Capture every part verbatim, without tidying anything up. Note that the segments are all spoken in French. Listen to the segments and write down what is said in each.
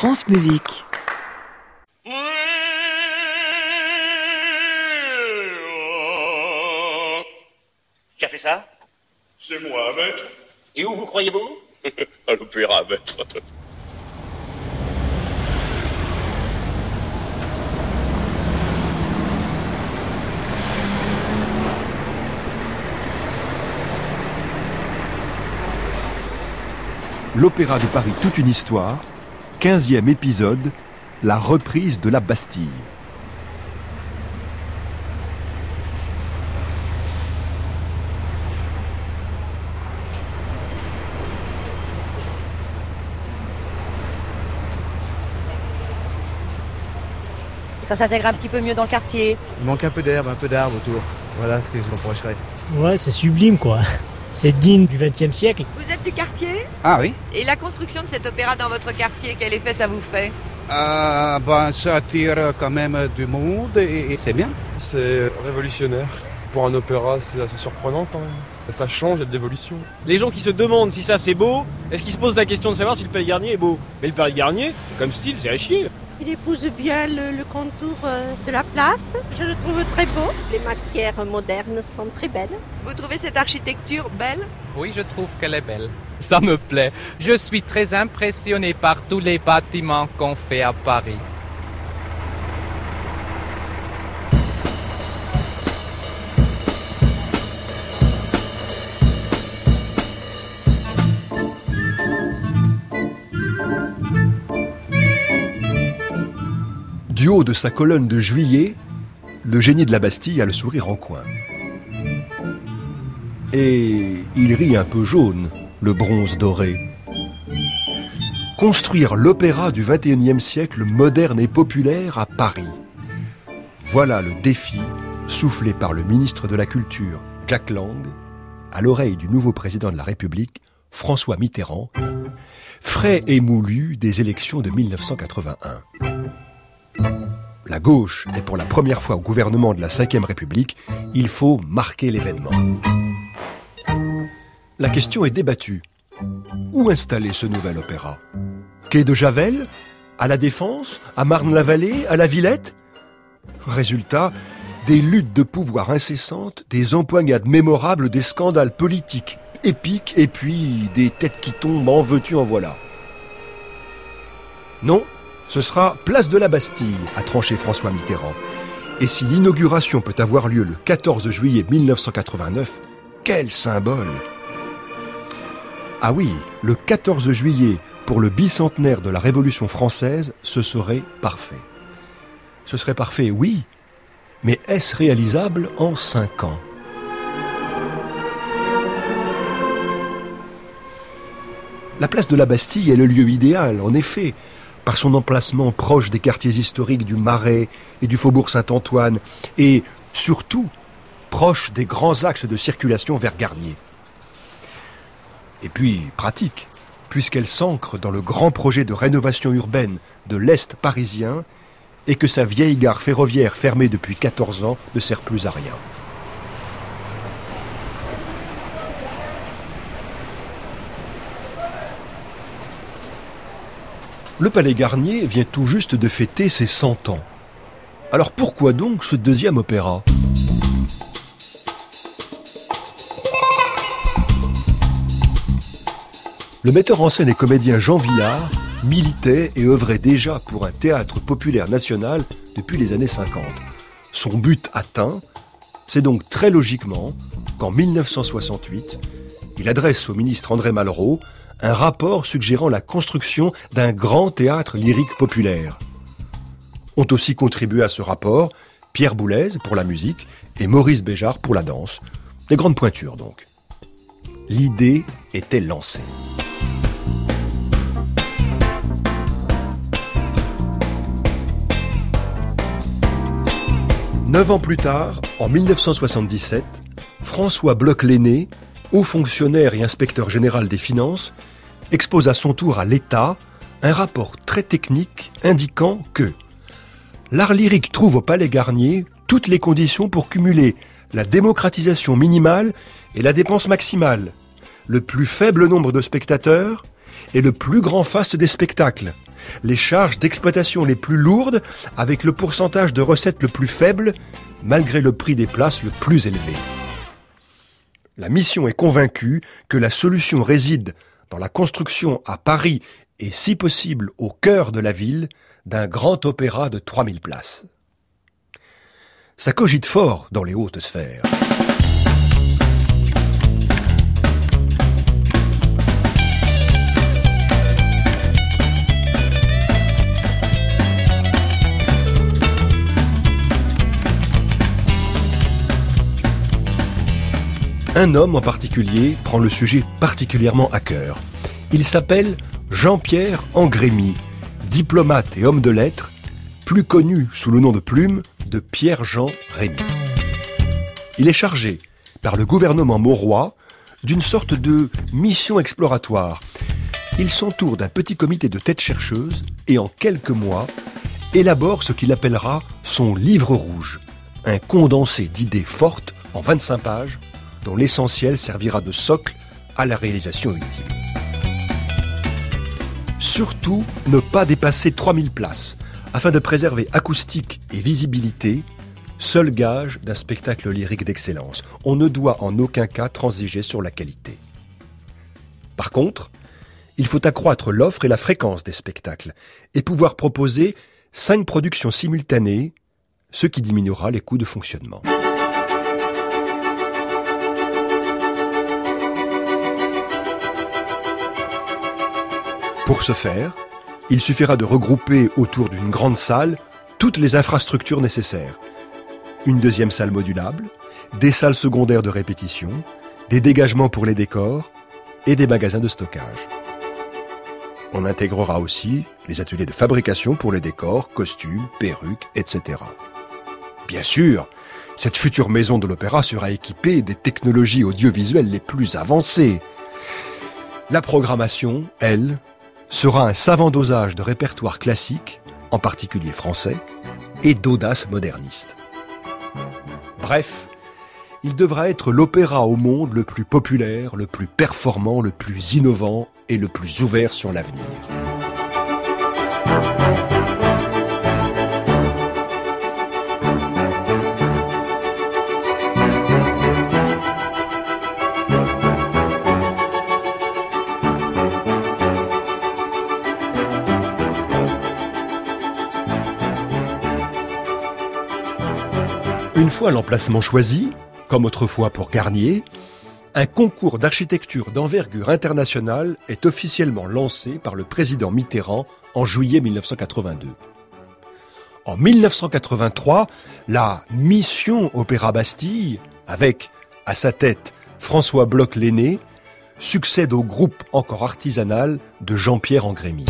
France Musique. Qui a fait ça? C'est moi, maître. Et où vous croyez-vous? À l'opéra, maître. L'Opéra de Paris, toute une histoire, quinzième épisode, la reprise de la Bastille. Ça s'intègre un petit peu mieux dans le quartier. Il manque un peu d'herbe, un peu d'arbres autour. Voilà ce que je vous reprocherais. Ouais, c'est sublime quoi. C'est digne du vingtième siècle. Vous êtes du quartier? Ah oui. Et la construction de cet opéra dans votre quartier, quel effet ça vous fait? euh, ben, Ça attire quand même du monde et, et c'est bien. C'est révolutionnaire. Pour un opéra, c'est assez surprenant quand même. Ça change, il y a de l'évolution. Les gens qui se demandent si ça c'est beau, est-ce qu'ils se posent la question de savoir si le Palais Garnier est beau? Mais le Palais Garnier, comme style, c'est à chier. Il épouse bien le, le contour de la place. Je le trouve très beau. Les matières modernes sont très belles. Vous trouvez cette architecture belle? Oui, je trouve qu'elle est belle. Ça me plaît. Je suis très impressionné par tous les bâtiments qu'on fait à Paris. Du haut de sa colonne de juillet, le génie de la Bastille a le sourire en coin. Et il rit un peu jaune, le bronze doré. Construire l'opéra du vingt et unième siècle moderne et populaire à Paris. Voilà le défi soufflé par le ministre de la Culture, Jack Lang, à l'oreille du nouveau président de la République, François Mitterrand, frais et moulu des élections de mille neuf cent quatre-vingt-un. La gauche est pour la première fois au gouvernement de la cinquième République, il faut marquer l'événement. La question est débattue. Où installer ce nouvel opéra? Quai de Javel? À la Défense? À Marne-la-Vallée? À la Villette? Résultat, des luttes de pouvoir incessantes, des empoignades mémorables, des scandales politiques épiques et puis des têtes qui tombent, en veux-tu, en voilà. Non, ce sera place de la Bastille, a tranché François Mitterrand. Et si l'inauguration peut avoir lieu le quatorze juillet mille neuf cent quatre-vingt-neuf, quel symbole! Ah oui, le quatorze juillet, pour le bicentenaire de la Révolution française, ce serait parfait. Ce serait parfait, oui, mais est-ce réalisable en cinq ans? La place de la Bastille est le lieu idéal, en effet, par son emplacement proche des quartiers historiques du Marais et du Faubourg Saint-Antoine, et surtout proche des grands axes de circulation vers Garnier. Et puis pratique, puisqu'elle s'ancre dans le grand projet de rénovation urbaine de l'Est parisien et que sa vieille gare ferroviaire fermée depuis quatorze ans ne sert plus à rien. Le Palais Garnier vient tout juste de fêter ses cent ans. Alors pourquoi donc ce deuxième opéra ? Le metteur en scène et comédien Jean Viard militait et œuvrait déjà pour un théâtre populaire national depuis les années cinquante. Son but atteint, c'est donc très logiquement qu'en mille neuf cent soixante-huit, il adresse au ministre André Malraux un rapport suggérant la construction d'un grand théâtre lyrique populaire. Ont aussi contribué à ce rapport Pierre Boulez pour la musique et Maurice Béjart pour la danse. Des grandes pointures donc. L'idée était lancée. Neuf ans plus tard, en mille neuf cent soixante-dix-sept, François Bloch-Lenné, haut fonctionnaire et inspecteur général des finances, expose à son tour à l'État un rapport très technique indiquant que l'art lyrique trouve au Palais Garnier toutes les conditions pour cumuler la démocratisation minimale et la dépense maximale, le plus faible nombre de spectateurs et le plus grand faste des spectacles, les charges d'exploitation les plus lourdes avec le pourcentage de recettes le plus faible, malgré le prix des places le plus élevé. La mission est convaincue que la solution réside dans la construction à Paris et si possible au cœur de la ville d'un grand opéra de trois mille places. Ça cogite fort dans les hautes sphères. Un homme en particulier prend le sujet particulièrement à cœur. Il s'appelle Jean-Pierre Angrémy, diplomate et homme de lettres, plus connu sous le nom de plume de Pierre-Jean Rémy. Il est chargé par le gouvernement maurois d'une sorte de mission exploratoire. Il s'entoure d'un petit comité de têtes chercheuses et en quelques mois élabore ce qu'il appellera son livre rouge, un condensé d'idées fortes en vingt-cinq pages dont l'essentiel servira de socle à la réalisation ultime. Surtout, ne pas dépasser trois mille places, afin de préserver acoustique et visibilité, seul gage d'un spectacle lyrique d'excellence. On ne doit en aucun cas transiger sur la qualité. Par contre, il faut accroître l'offre et la fréquence des spectacles, et pouvoir proposer cinq productions simultanées, ce qui diminuera les coûts de fonctionnement. Pour ce faire, il suffira de regrouper autour d'une grande salle toutes les infrastructures nécessaires. Une deuxième salle modulable, des salles secondaires de répétition, des dégagements pour les décors et des magasins de stockage. On intégrera aussi les ateliers de fabrication pour les décors, costumes, perruques, et cetera. Bien sûr, cette future maison de l'opéra sera équipée des technologies audiovisuelles les plus avancées. La programmation, elle, sera un savant dosage de répertoire classique, en particulier français, et d'audace moderniste. Bref, il devra être l'opéra au monde le plus populaire, le plus performant, le plus innovant et le plus ouvert sur l'avenir. Une fois l'emplacement choisi, comme autrefois pour Garnier, un concours d'architecture d'envergure internationale est officiellement lancé par le président Mitterrand en juillet mille neuf cent quatre-vingt-deux. En mille neuf cent quatre-vingt-trois, la mission Opéra Bastille, avec à sa tête François Bloch-Lenné, succède au groupe encore artisanal de Jean-Pierre Angrémy.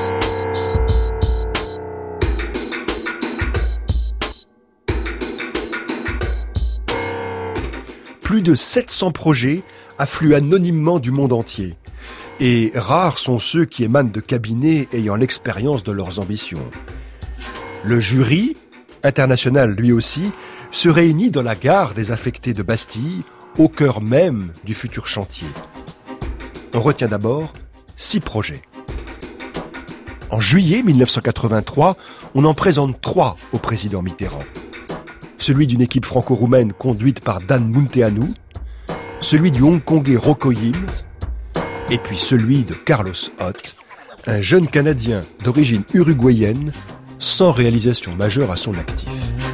Plus de sept cents projets affluent anonymement du monde entier. Et rares sont ceux qui émanent de cabinets ayant l'expérience de leurs ambitions. Le jury, international lui aussi, se réunit dans la gare désaffectée de Bastille, au cœur même du futur chantier. On retient d'abord six projets. En juillet mille neuf cent quatre-vingt-trois, on en présente trois au président Mitterrand. Celui d'une équipe franco-roumaine conduite par Dan Munteanu, celui du hongkongais Rocco Yim, et puis celui de Carlos Hott, un jeune Canadien d'origine uruguayenne, sans réalisation majeure à son actif.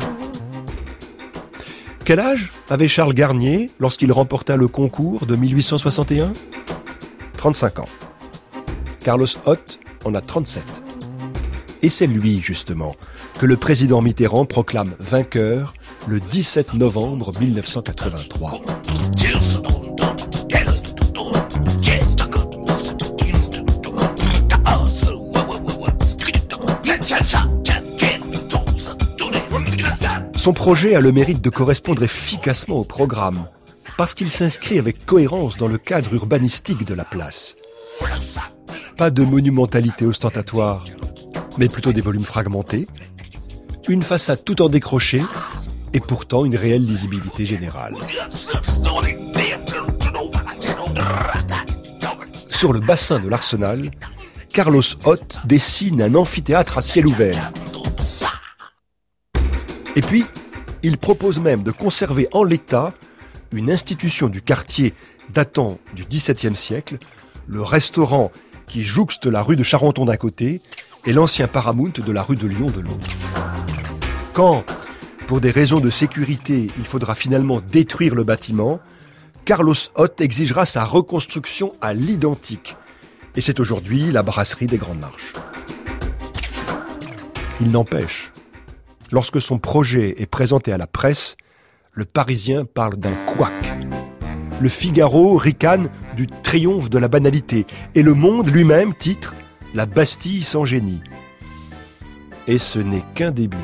Quel âge avait Charles Garnier lorsqu'il remporta le concours de mille huit cent soixante et un ? trente-cinq ans. Carlos Hott en a trente-sept. Et c'est lui, justement, que le président Mitterrand proclame vainqueur le dix-sept novembre mille neuf cent quatre-vingt-trois. Son projet a le mérite de correspondre efficacement au programme, parce qu'il s'inscrit avec cohérence dans le cadre urbanistique de la place. Pas de monumentalité ostentatoire, mais plutôt des volumes fragmentés, une façade tout en décroché, et pourtant une réelle lisibilité générale. Sur le bassin de l'Arsenal, Carlos Hott dessine un amphithéâtre à ciel ouvert. Et puis, il propose même de conserver en l'état une institution du quartier datant du dix-septième siècle, le restaurant qui jouxte la rue de Charenton d'un côté et l'ancien Paramount de la rue de Lyon de l'autre. Quand, pour des raisons de sécurité, il faudra finalement détruire le bâtiment, Carlos Hott exigera sa reconstruction à l'identique. Et c'est aujourd'hui la brasserie des Grandes Marches. Il n'empêche, lorsque son projet est présenté à la presse, le Parisien parle d'un couac. Le Figaro ricane du triomphe de la banalité. Et Le Monde lui-même titre « La Bastille sans génie ». Et ce n'est qu'un début.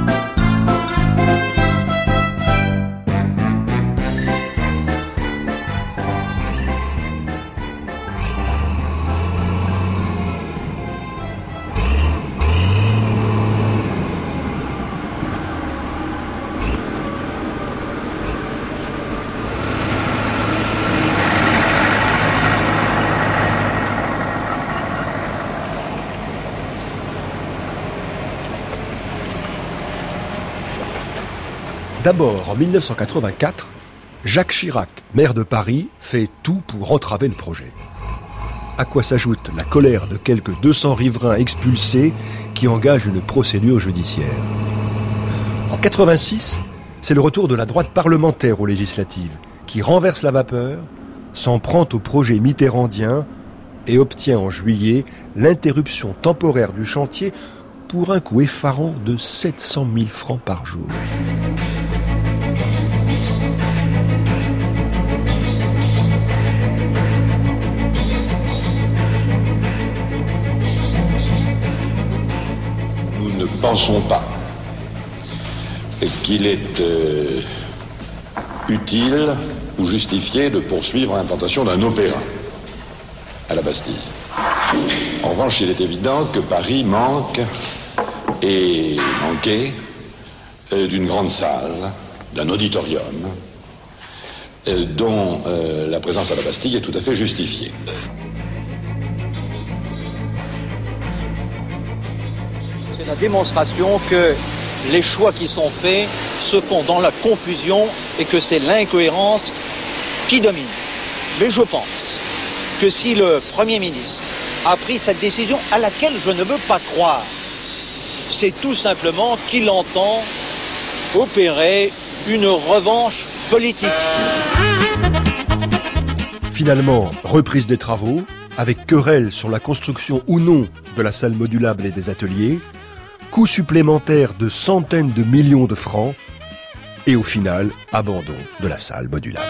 D'abord, en dix-neuf cent quatre-vingt-quatre, Jacques Chirac, maire de Paris, fait tout pour entraver le projet. À quoi s'ajoute la colère de quelques deux cents riverains expulsés qui engagent une procédure judiciaire. En quatre-vingt-six, c'est le retour de la droite parlementaire aux législatives, qui renverse la vapeur, s'en prend au projet mitterrandien et obtient en juillet l'interruption temporaire du chantier pour un coût effarant de sept cent mille francs par jour. Nous ne pensons pas qu'il est euh, utile ou justifié de poursuivre l'implantation d'un opéra à la Bastille. En revanche, il est évident que Paris manque et manquait euh, d'une grande salle, d'un auditorium, euh, dont euh, la présence à la Bastille est tout à fait justifiée. C'est la démonstration que les choix qui sont faits se font dans la confusion et que c'est l'incohérence qui domine. Mais je pense que si le Premier ministre a pris cette décision à laquelle je ne veux pas croire, c'est tout simplement qu'il entend opérer une revanche politique. Finalement, reprise des travaux, avec querelle sur la construction ou non de la salle modulable et des ateliers, coût supplémentaire de centaines de millions de francs, et au final, abandon de la salle modulable.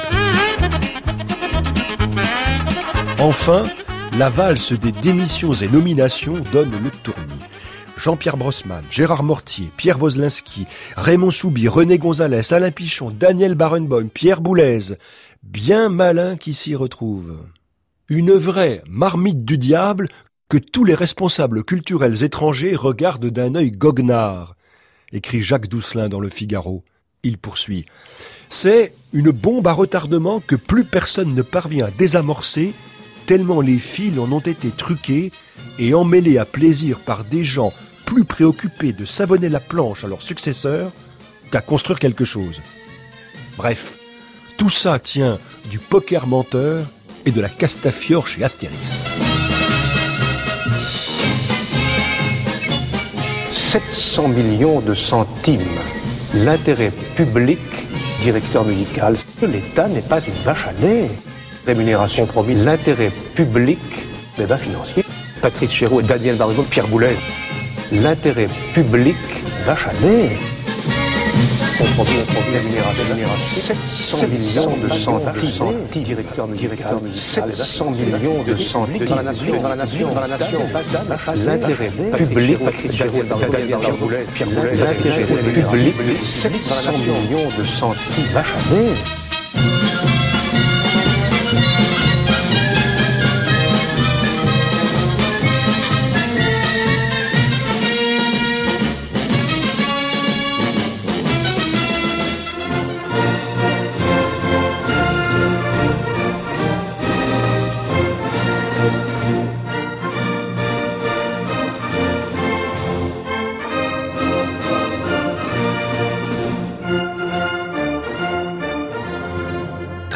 Enfin, la valse des démissions et nominations donne le tournis. Jean-Pierre Brossman, Gérard Mortier, Pierre Wozlinski, Raymond Soubi, René Gonzalez, Alain Pichon, Daniel Barenboim, Pierre Boulez, bien malins qui s'y retrouvent. Une vraie marmite du diable que tous les responsables culturels étrangers regardent d'un œil goguenard, écrit Jacques Doucelin dans Le Figaro. Il poursuit. C'est une bombe à retardement que plus personne ne parvient à désamorcer, tellement les fils en ont été truqués et emmêlés à plaisir par des gens plus préoccupés de savonner la planche à leurs successeurs qu'à construire quelque chose. Bref, tout ça tient du poker menteur et de la Castafiore chez Astérix. sept cents millions de centimes. L'intérêt public, directeur musical, l'État n'est pas une vache à lait. Rémunération promise, l'intérêt public, débat financier. Patrice Chéreau, Daniel Barenboim, Pierre Boulez. L'intérêt public, vache à lait. Compromis, compromis, rémunération, sept cents millions de centimes, directeur musical, sept cents millions de centimes dans la nation, dans la nation, dans la nation. L'intérêt public, Daniel Barenboim, Pierre Boulez, l'intérêt public, sept cents millions de centimes, vache à lait.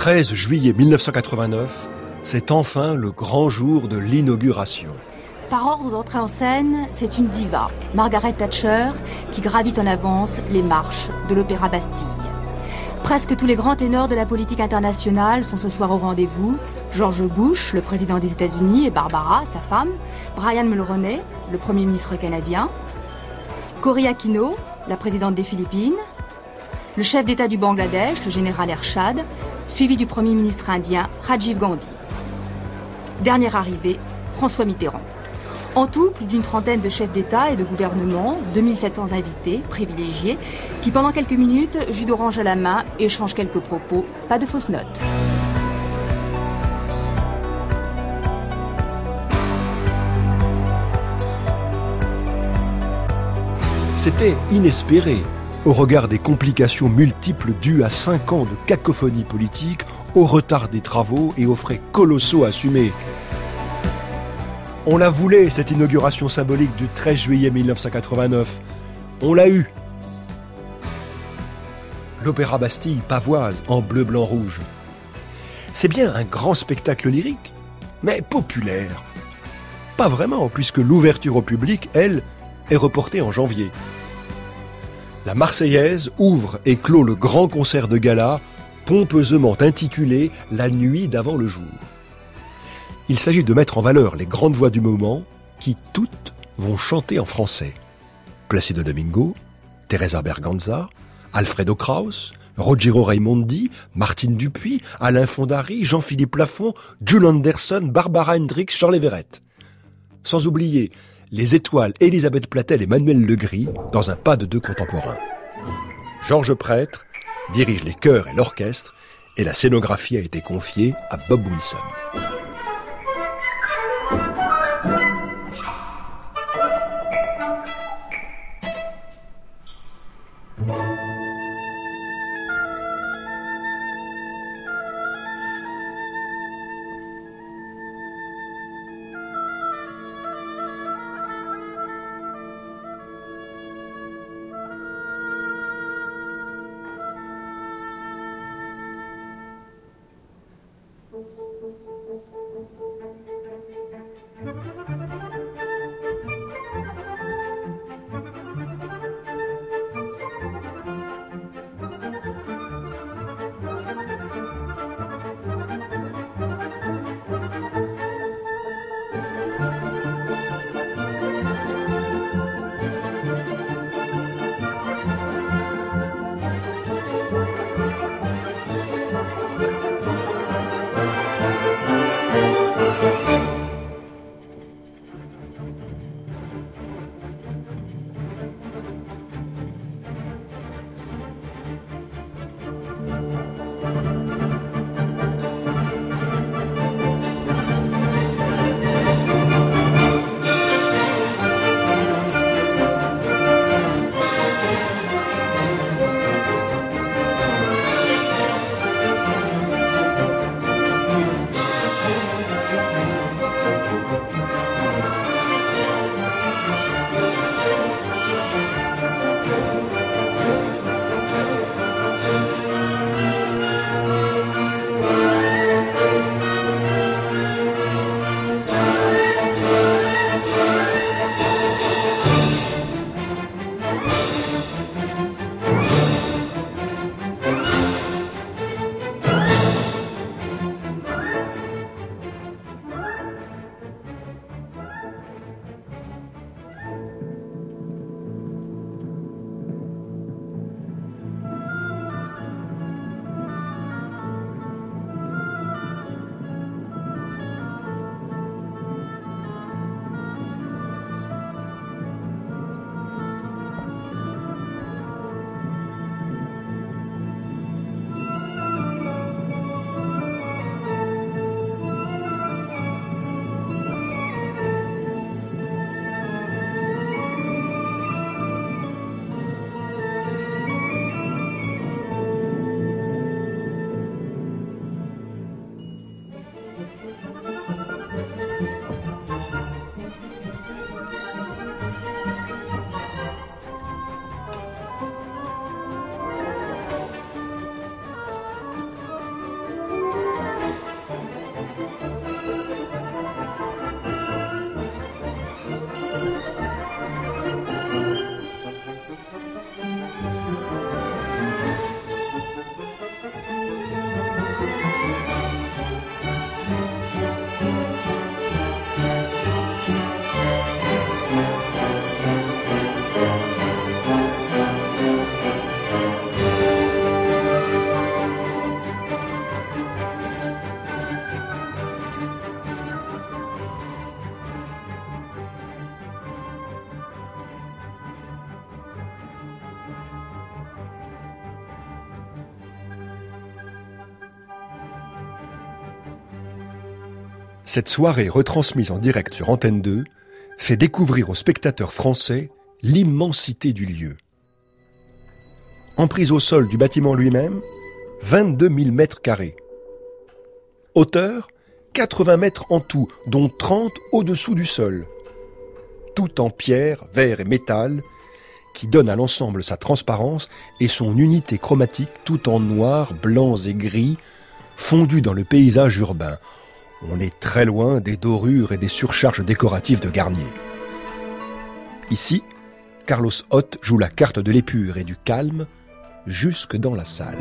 treize juillet mille neuf cent quatre-vingt-neuf, c'est enfin le grand jour de l'inauguration. Par ordre d'entrée en scène, c'est une diva, Margaret Thatcher, qui gravit en avance les marches de l'Opéra Bastille. Presque tous les grands ténors de la politique internationale sont ce soir au rendez-vous. George Bush, le président des États-Unis, et Barbara, sa femme, Brian Mulroney, le Premier ministre canadien, Cory Aquino, la présidente des Philippines, le chef d'État du Bangladesh, le général Ershad, suivi du Premier ministre indien Rajiv Gandhi. Dernière arrivée, François Mitterrand. En tout, plus d'une trentaine de chefs d'État et de gouvernement, deux mille sept cents invités, privilégiés, qui pendant quelques minutes, jus d'orange à la main, échangent quelques propos, pas de fausses notes. C'était inespéré, au regard des complications multiples dues à cinq ans de cacophonie politique, au retard des travaux et aux frais colossaux assumés. On la voulait, cette inauguration symbolique du treize juillet mille neuf cent quatre-vingt-neuf. On l'a eue. L'Opéra Bastille pavoise en bleu, blanc, rouge. C'est bien un grand spectacle lyrique, mais populaire. Pas vraiment, puisque l'ouverture au public, elle, est reportée en janvier. La Marseillaise ouvre et clôt le grand concert de gala, pompeusement intitulé « La nuit d'avant le jour ». Il s'agit de mettre en valeur les grandes voix du moment qui, toutes, vont chanter en français. Placido Domingo, Teresa Berganza, Alfredo Kraus, Rogero Raimondi, Martine Dupuis, Alain Fondary, Jean-Philippe Lafont, Jules Anderson, Barbara Hendricks, Charles Everett. Sans oublier les étoiles Elisabeth Plattel et Manuel Legris dans un pas de deux contemporains. Georges Prêtre dirige les chœurs et l'orchestre et la scénographie a été confiée à Bob Wilson. Cette soirée retransmise en direct sur Antenne deux fait découvrir aux spectateurs français l'immensité du lieu. Emprise au sol du bâtiment lui-même, vingt-deux mille mètres carrés. Hauteur, quatre-vingts mètres en tout, dont trente au-dessous du sol. Tout en pierre, verre et métal, qui donne à l'ensemble sa transparence et son unité chromatique tout en noir, blancs et gris, fondus dans le paysage urbain. On est très loin des dorures et des surcharges décoratives de Garnier. Ici, Carlos Ott joue la carte de l'épure et du calme jusque dans la salle.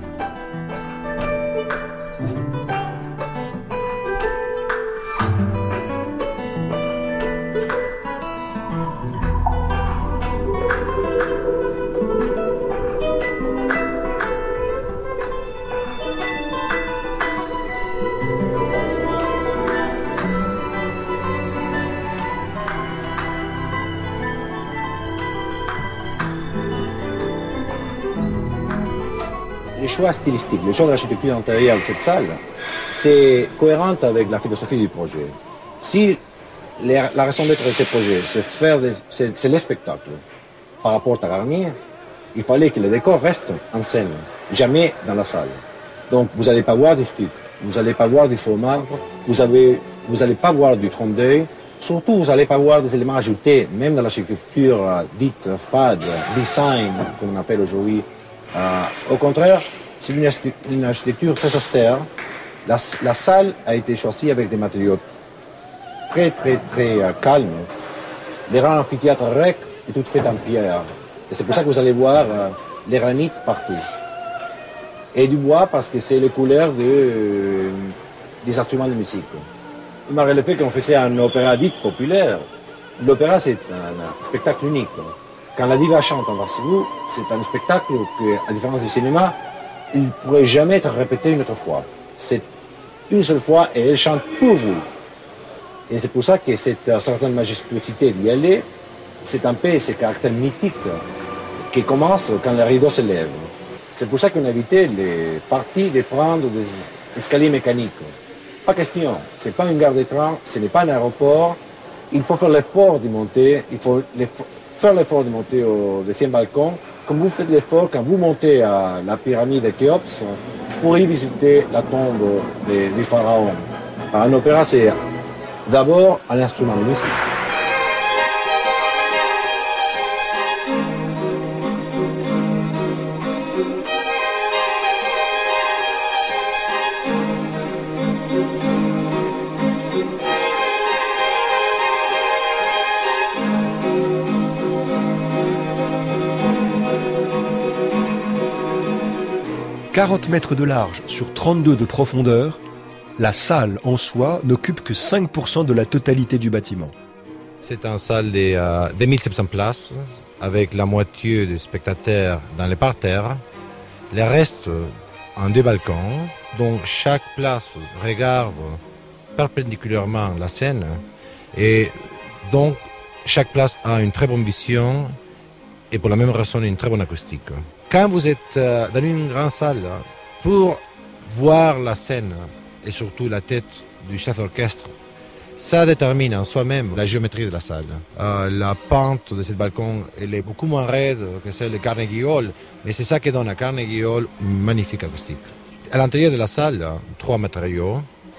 Les choix stylistiques, les choix de l'architecture intérieure de cette salle, c'est cohérent avec la philosophie du projet. Si les, la raison d'être de ce projet, c'est faire des, c'est, c'est le spectacle par rapport à Garnier, il fallait que le décor reste en scène, jamais dans la salle. Donc vous n'allez pas voir des stucs, vous n'allez pas voir du faux marbre, vous n'allez vous allez pas voir du trompe d'œil, surtout vous n'allez pas voir des éléments ajoutés, même dans l'architecture euh, dite fade, design, comme on appelle aujourd'hui. Euh, au contraire, c'est une, une architecture très austère. La, la salle a été choisie avec des matériaux très, très, très euh, calmes. Les grands amphithéâtres rec est tout fait en pierre. Et c'est pour ça que vous allez voir euh, les granites partout. Et du bois parce que c'est les couleurs de, euh, des instruments de musique. Malgré le fait qu'on faisait un opéra dit populaire, l'opéra c'est un, un spectacle unique. Quand la diva chante en face de vous, c'est un spectacle que, à différence du cinéma, il ne pourrait jamais être répété une autre fois. C'est une seule fois et elle chante pour vous. Et c'est pour ça que cette certaine majestuosité d'y aller, c'est un peu ce caractère mythique qui commence quand le rideau se lève. C'est pour ça qu'on a évité les parties de prendre des escaliers mécaniques. Pas question, ce n'est pas une gare de train, ce n'est pas un aéroport. Il faut faire l'effort de monter, il faut faire l'effort de monter au deuxième balcon, comme vous faites l'effort quand vous montez à la pyramide de Khéops pour y visiter la tombe de, du pharaon. Un opéra, c'est d'abord un instrument de musique. quarante mètres de large sur trente-deux de profondeur, la salle en soi n'occupe que cinq pour cent de la totalité du bâtiment. C'est une salle de euh, deux mille sept cents places, avec la moitié des spectateurs dans les parterres, le reste en deux balcons, dont chaque place regarde perpendiculairement la scène, et donc chaque place a une très bonne vision et pour la même raison une très bonne acoustique. Quand vous êtes dans une grande salle, pour voir la scène et surtout la tête du chef d'orchestre, ça détermine en soi-même la géométrie de la salle. Euh, la pente de ce balcon elle est beaucoup moins raide que celle de Carnegie Hall, mais c'est ça qui donne à Carnegie Hall une magnifique acoustique. À l'intérieur de la salle, trois matériaux,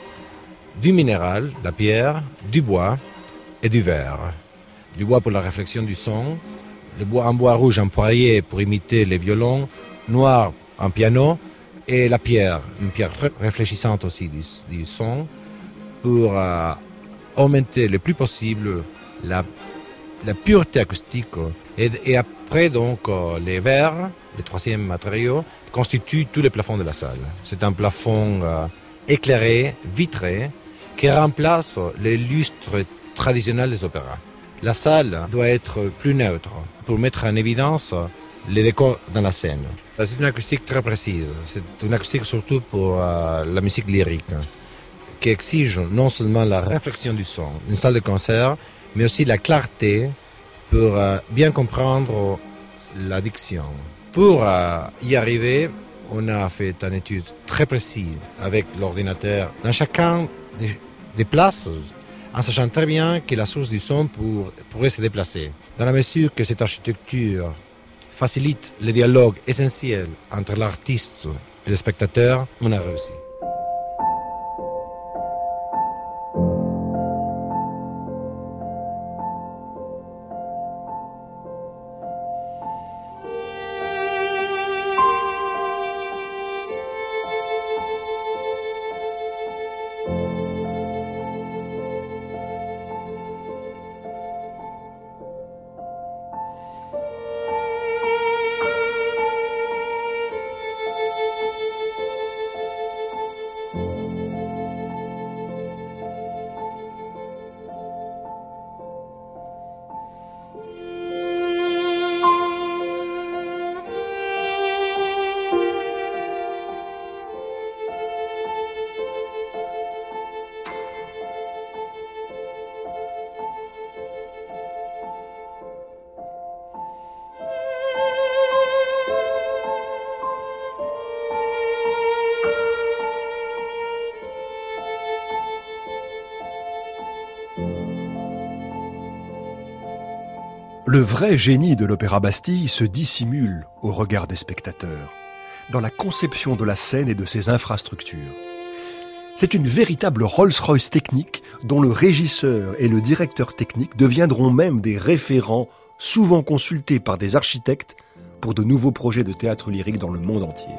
du minéral, la pierre, du bois et du verre. Du bois pour la réflexion du son, le bois en bois rouge employé pour imiter les violons, noir en piano, et la pierre, une pierre réfléchissante aussi du, du son, pour euh, augmenter le plus possible la, la pureté acoustique. Et, et après, donc, euh, les verres, le troisième matériau, constituent tout le plafond de la salle. C'est un plafond euh, éclairé, vitré, qui remplace les lustres traditionnels des opéras. La salle doit être plus neutre pour mettre en évidence les décors dans la scène. C'est une acoustique très précise. C'est une acoustique surtout pour euh, la musique lyrique, qui exige non seulement la réflexion du son, une salle de concert, mais aussi la clarté pour euh, bien comprendre la diction. Pour euh, y arriver, on a fait une étude très précise avec l'ordinateur. Dans chacun déplace en sachant très bien que la source du son pour, pourrait se déplacer. Dans la mesure que cette architecture facilite le dialogue essentiel entre l'artiste et le spectateur, on a réussi. Le vrai génie de l'Opéra Bastille se dissimule au regard des spectateurs, dans la conception de la scène et de ses infrastructures. C'est une véritable Rolls-Royce technique dont le régisseur et le directeur technique deviendront même des référents souvent consultés par des architectes pour de nouveaux projets de théâtre lyrique dans le monde entier.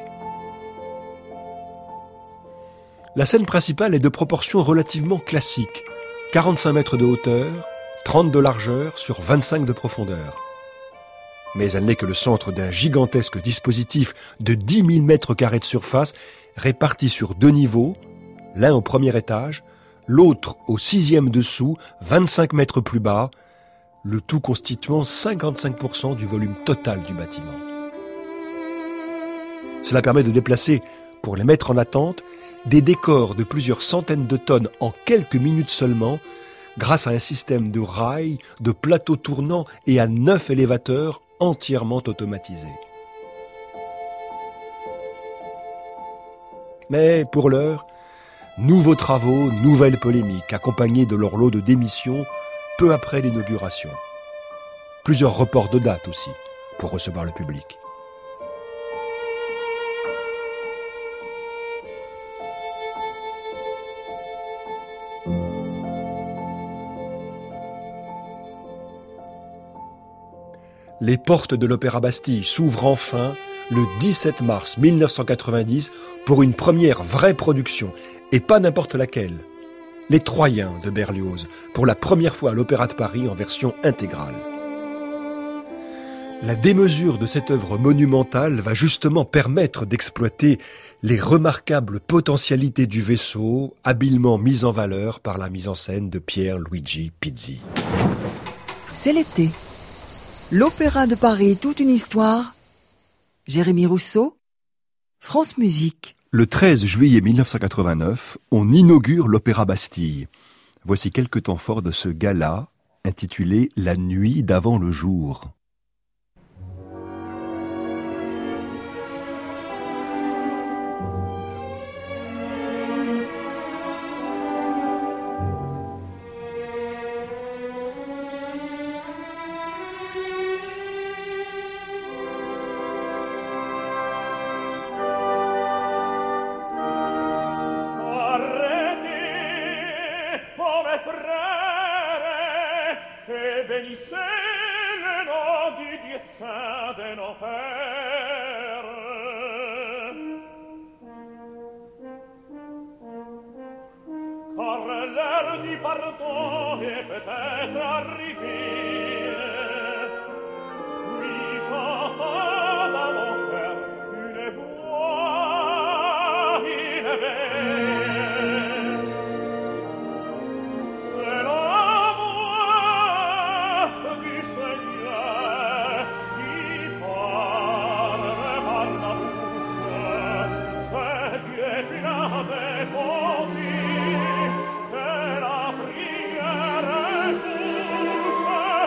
La scène principale est de proportions relativement classiques, quarante-cinq mètres de hauteur, trente de largeur sur vingt-cinq de profondeur. Mais elle n'est que le centre d'un gigantesque dispositif de dix mille mètres carrés de surface répartis sur deux niveaux, l'un au premier étage, l'autre au sixième dessous, vingt-cinq mètres plus bas, le tout constituant cinquante-cinq pour cent du volume total du bâtiment. Cela permet de déplacer, pour les mettre en attente, des décors de plusieurs centaines de tonnes en quelques minutes seulement, grâce à un système de rails, de plateaux tournants et à neuf élévateurs entièrement automatisés. Mais pour l'heure, nouveaux travaux, nouvelles polémiques, accompagnés de leur lot de démissions peu après l'inauguration. Plusieurs reports de date aussi, pour recevoir le public. Les portes de l'Opéra Bastille s'ouvrent enfin le dix-sept mars mille neuf cent quatre-vingt-dix pour une première vraie production, et pas n'importe laquelle. Les Troyens de Berlioz, pour la première fois à l'Opéra de Paris en version intégrale. La démesure de cette œuvre monumentale va justement permettre d'exploiter les remarquables potentialités du vaisseau, habilement mises en valeur par la mise en scène de Pierluigi Pizzi. C'est l'été. L'Opéra de Paris, toute une histoire. Jérémy Rousseau, France Musique. Le treize juillet mille neuf cent quatre-vingt-neuf, on inaugure l'Opéra Bastille. Voici quelques temps forts de ce gala, intitulé « La nuit d'avant le jour ». Che la prière touche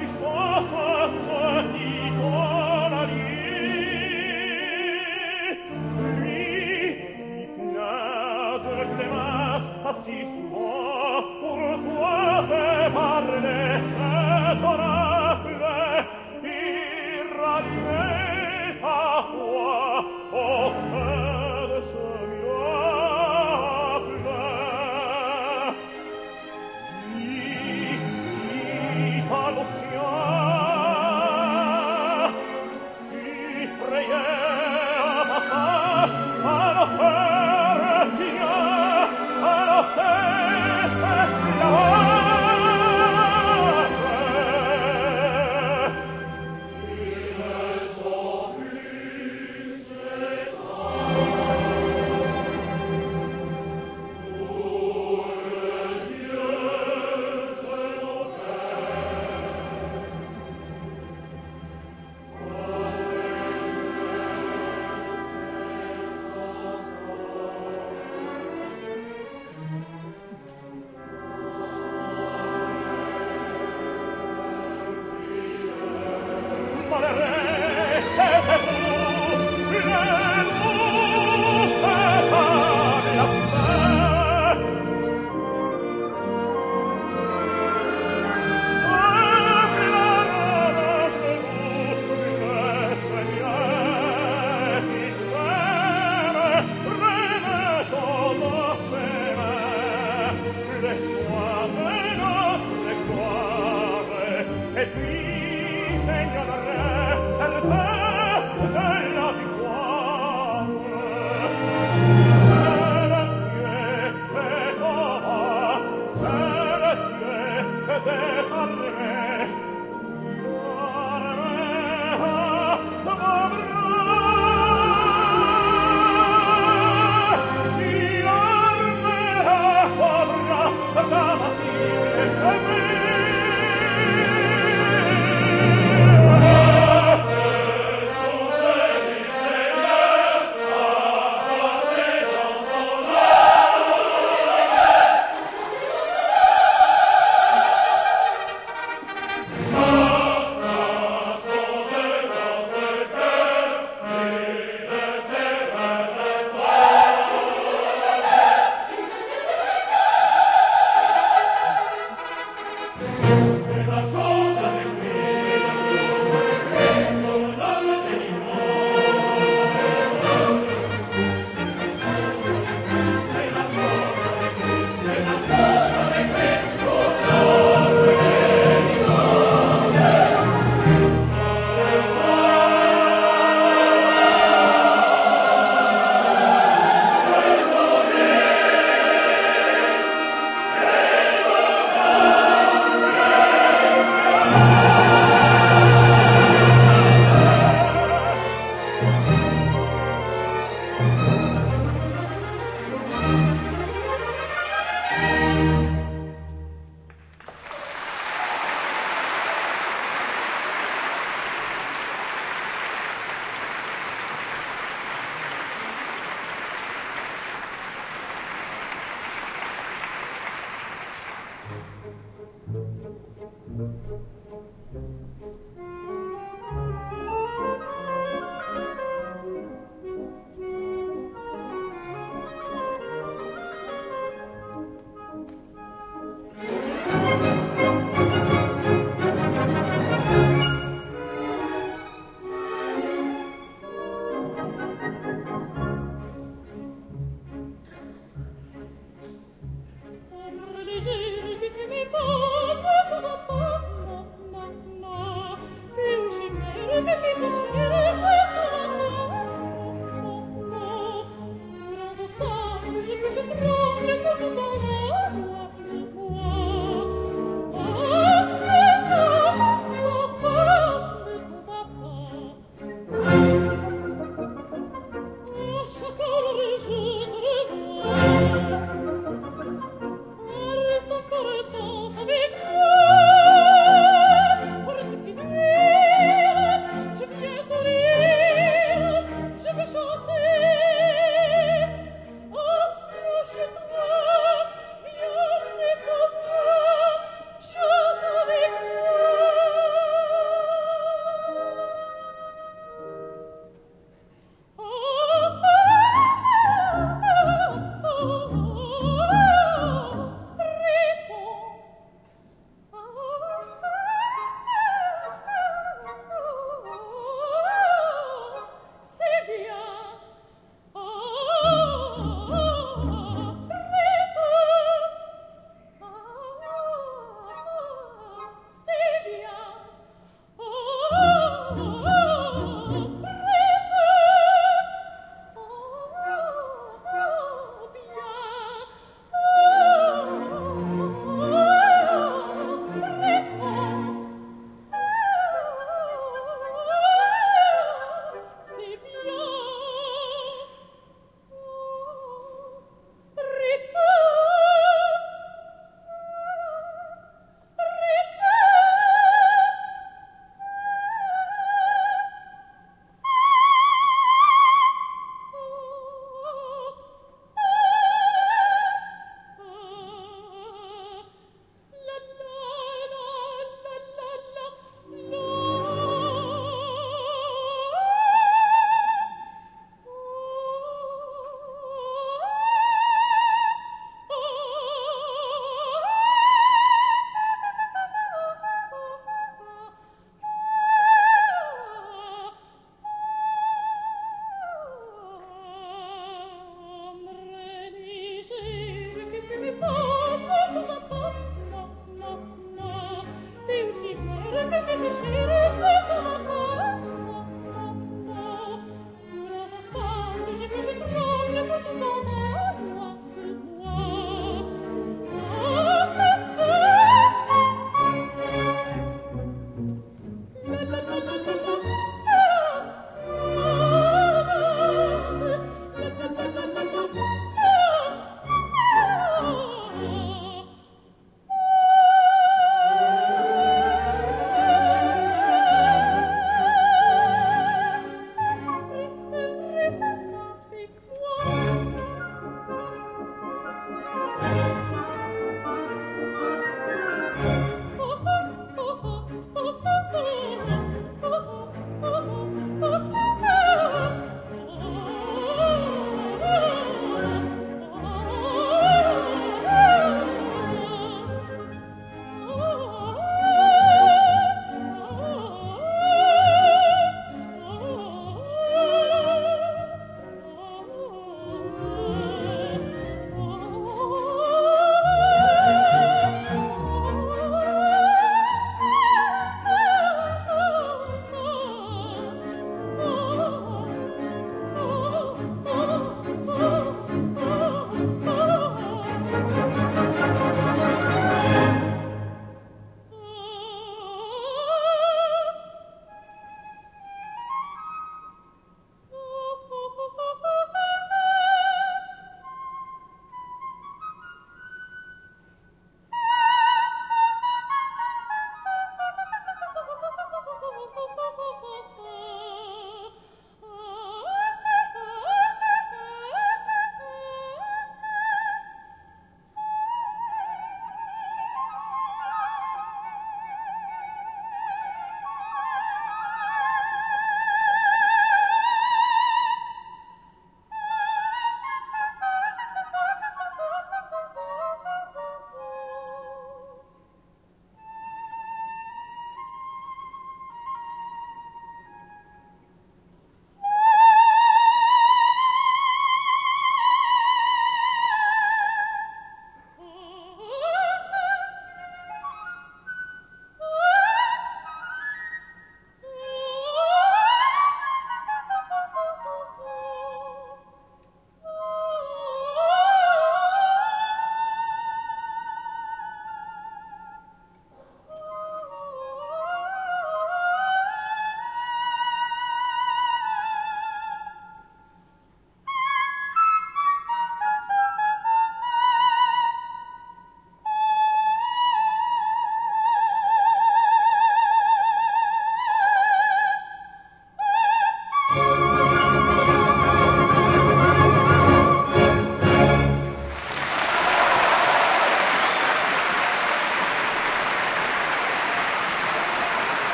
Léger, qui s'aimait pas, ne te va pas, non.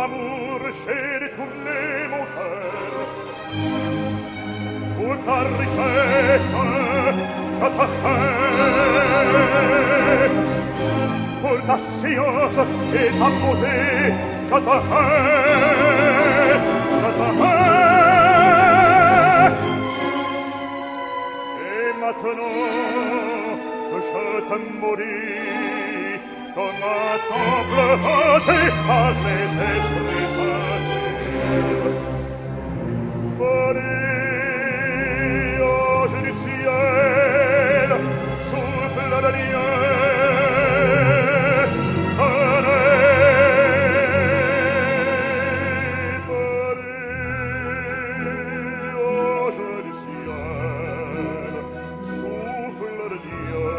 l'amour, j'ai détourné mon cœur pour ta richesse, je t'appelle. Pour ta science et ta beauté, je t'appelle, je t'appelle. Et maintenant que je te maudis, comme un temple hanté par les esprits sacrés. Venez, ange du ciel, souffle de Dieu. Venez, venez, ange du ciel, souffle de Dieu.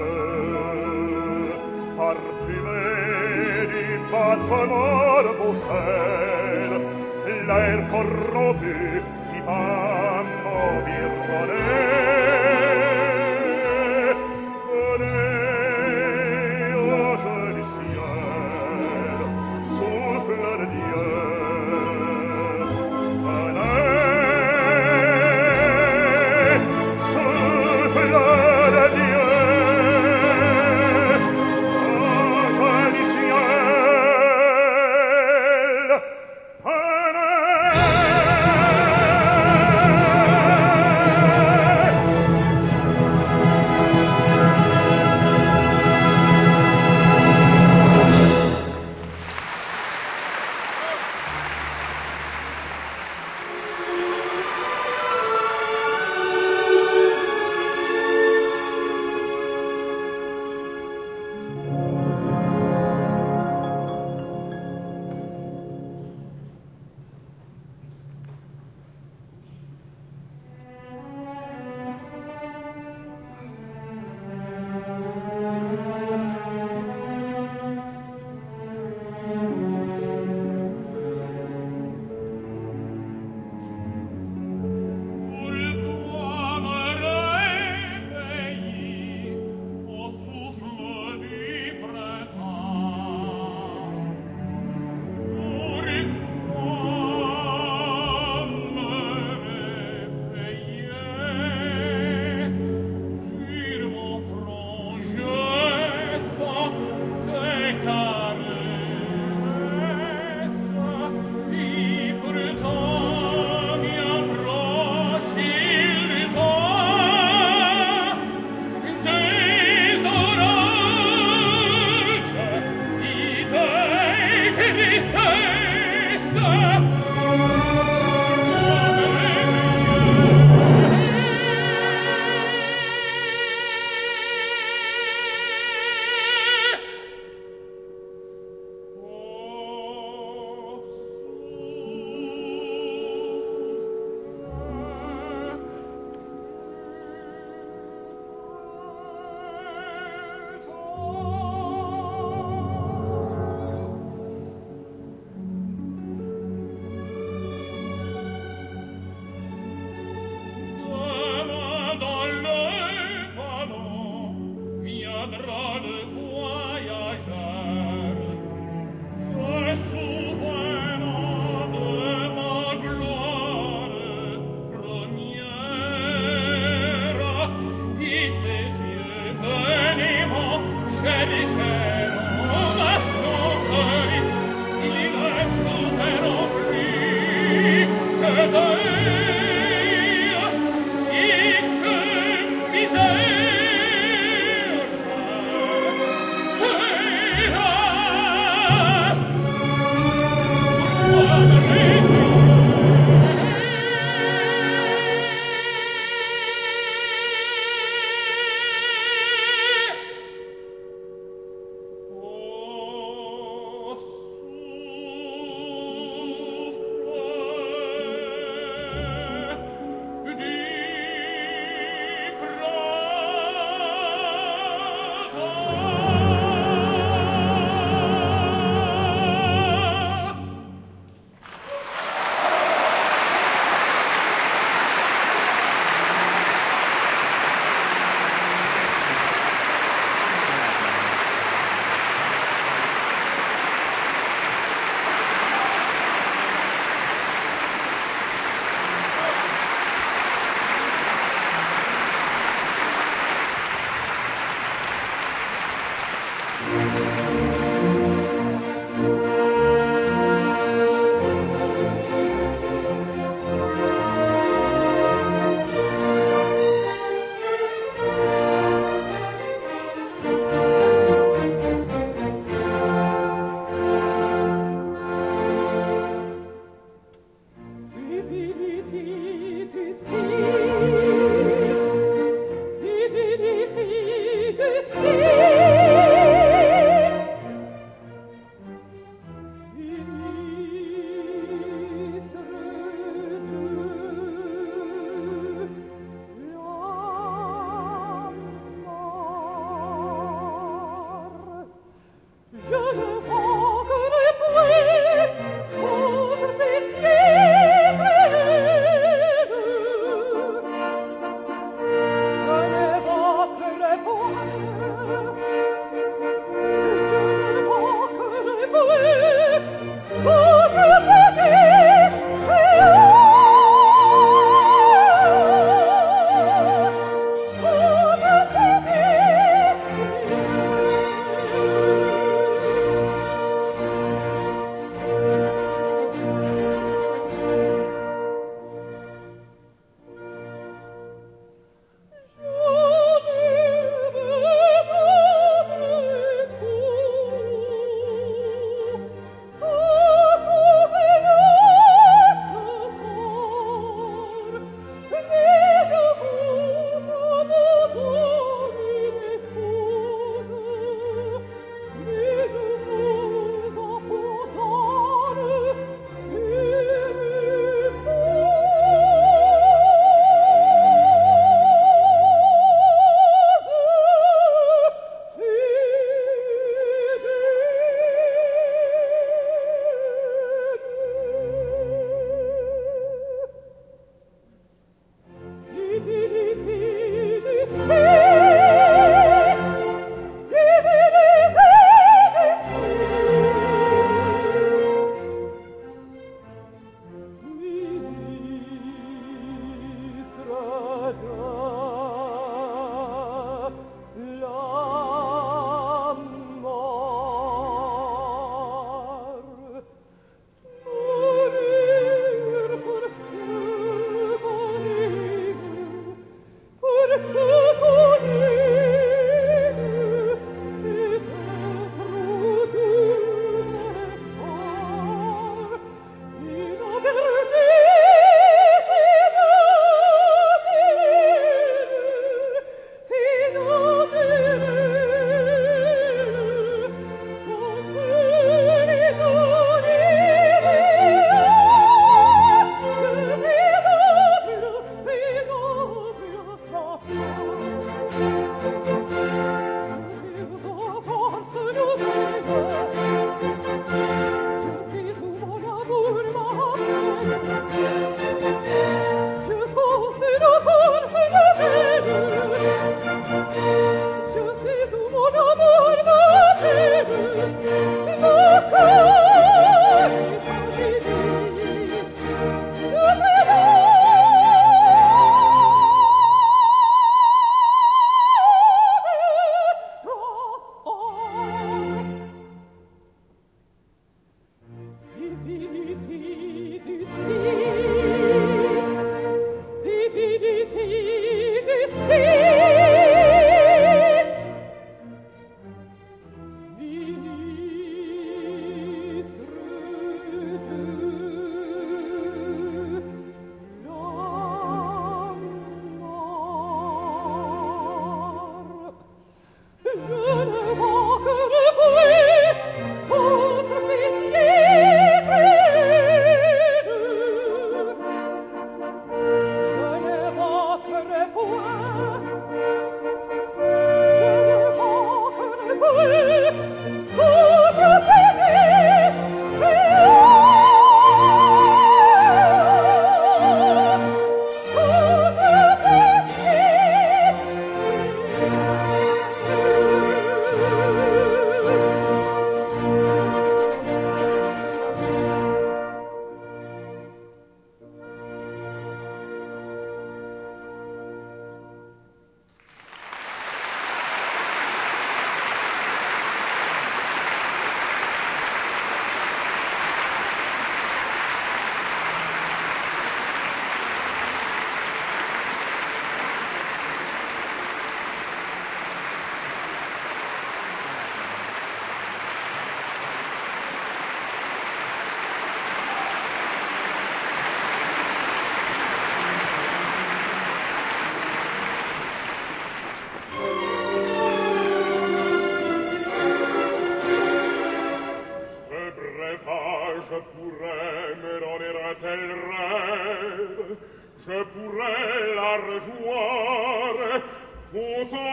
Parfumé du battement de vos ailes, l'air corrompu qui va m'environner. Venez, ange du ciel, souffle de Dieu. Venez, souffle de Dieu.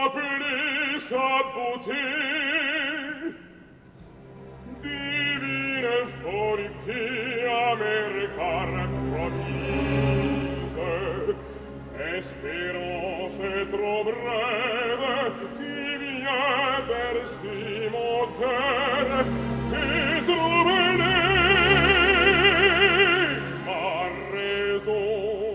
remplit sa beauté, divine volupté à mes regards promise, espérance trop brève qui vient bercer mon cœur et troubler ma raison.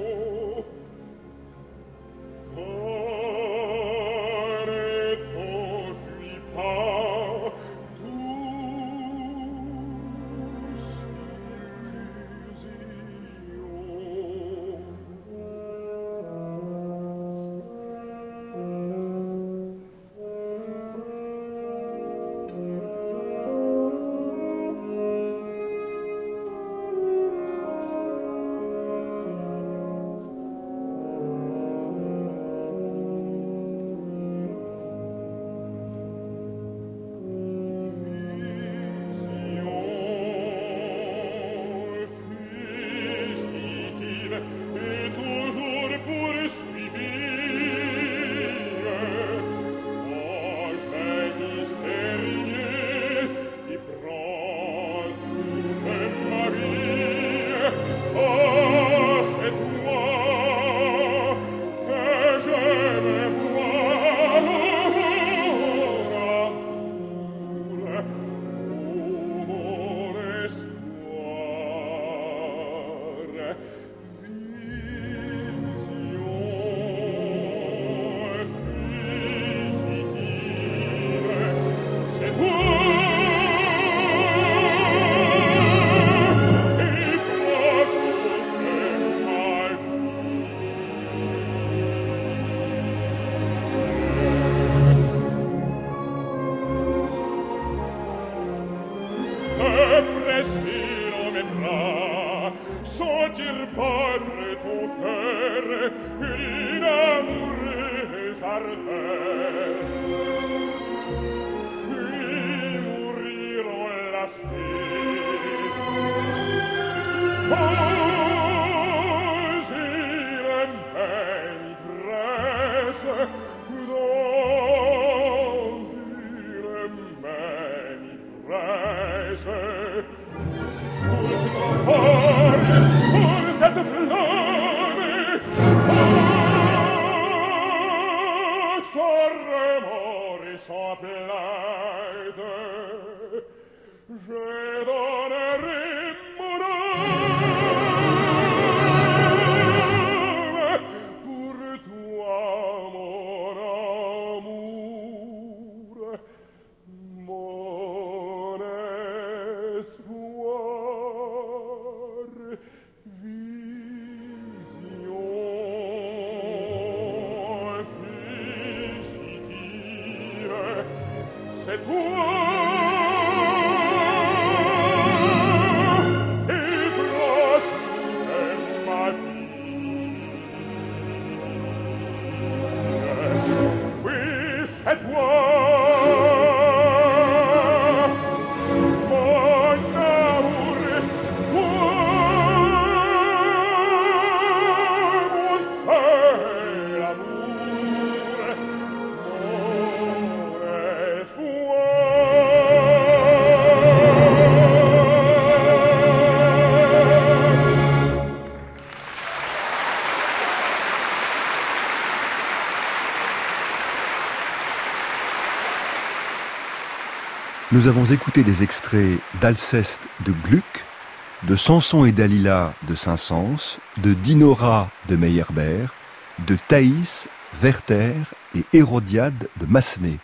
Nous avons écouté des extraits d'Alceste de Gluck, de Samson et Dalila de Saint-Saëns, de Dinora de Meyerbeer, de Thaïs, Werther et Hérodiade de Massenet.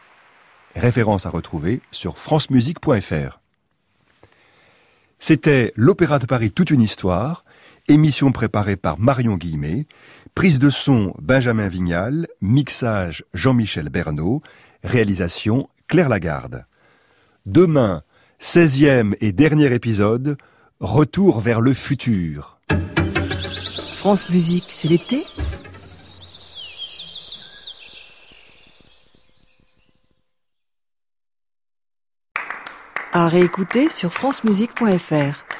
Référence à retrouver sur francemusique point f r. C'était l'Opéra de Paris toute une histoire, émission préparée par Marion Guillemet, prise de son Benjamin Vignal, mixage Jean-Michel Bernot, réalisation Claire Lagarde. Demain, seizième et dernier épisode, retour vers le futur. France Musique, c'est l'été ? À réécouter sur francemusique point f r.